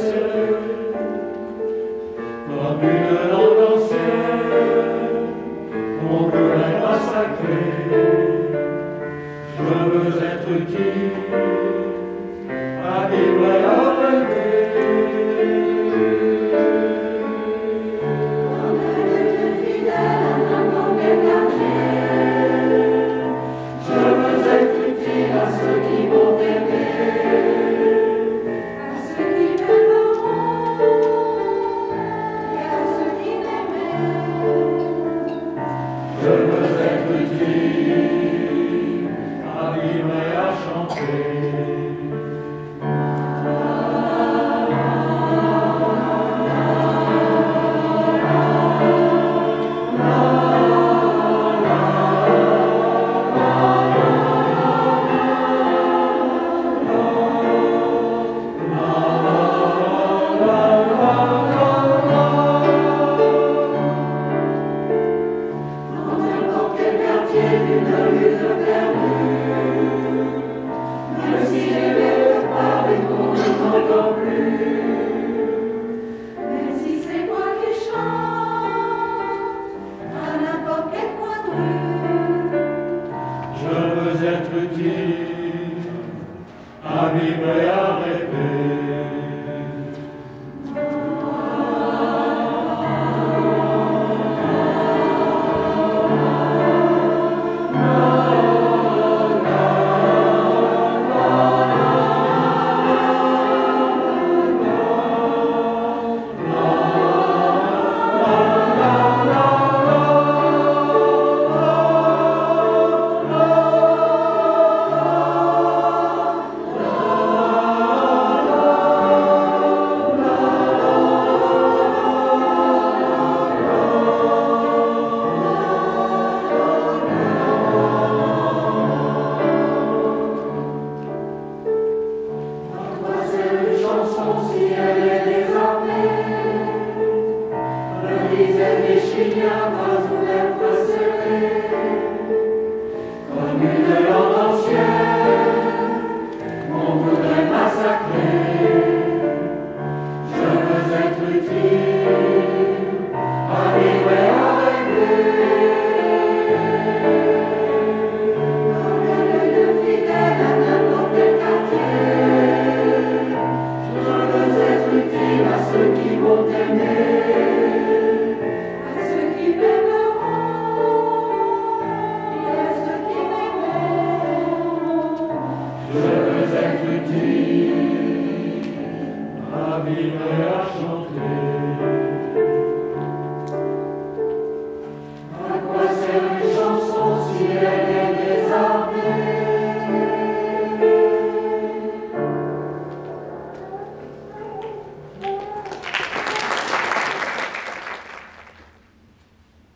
comme une langue ancienne, mon cœur est massacré. Je veux être utile à vivre et à rêver. Je veux être utile à vivre et à chanter. Je veux être utile à vivre et à rêver. Si elle est désormais, me disaient les Chiliens, vous lèvres serrées, comme une langue ancienne, on voudrait massacrer. Je veux être utile à vivre et à rêver. Comme une fidèle à n'importe quel quartier. À ceux qui vont aimer, à ceux qui m'aimeront, et à ceux qui m'aimeront. Je veux être utile à vivre et à chanter.